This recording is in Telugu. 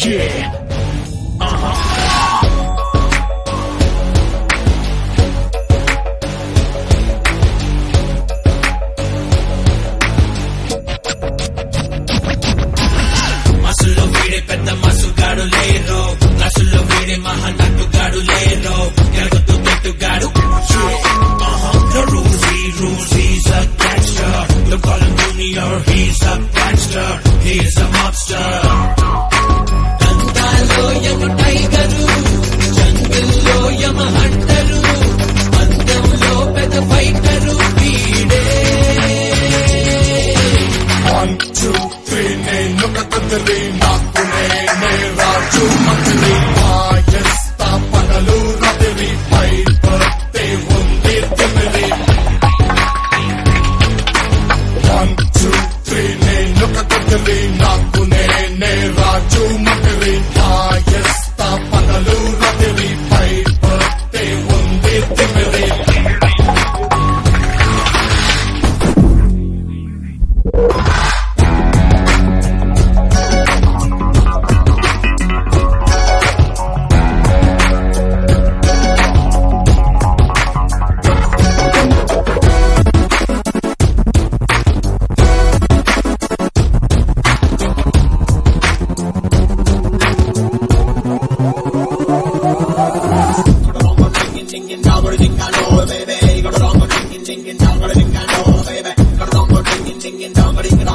Yeah. మసుల్లో వీడే పెద్ద మసుగాడు లేరో, క్లాసుల్లో వీడే మహానటుగాడు లేరో, ఎరగొద్దు తిట్టుగాడు. No rules, he rules, he's a gangster. Don't call him junior, he's a gangster. He's a mobster. దంతాలో యమ టైగరు, జంగిల్లో యమ హంటరు, పందెంలో పెద్ద ఫైటరు వీడే. 1, 2, 3 నేను కదలి నాకు నేనే రాజు మంత్రి మాయస్తా పగలు రాత్రి పైపతే ఉంది తిమిరి 1, 2, 3 నేను కదలి నాకు నేనే రాజు మంత్రి మాయస్తా పగలు రాత్రి పైపతే ఉంది తిమిరి Baby, got a long one, ding ding ding, dong, got a ding, I know, baby, got a long one, ding ding ding, dong, got a ding,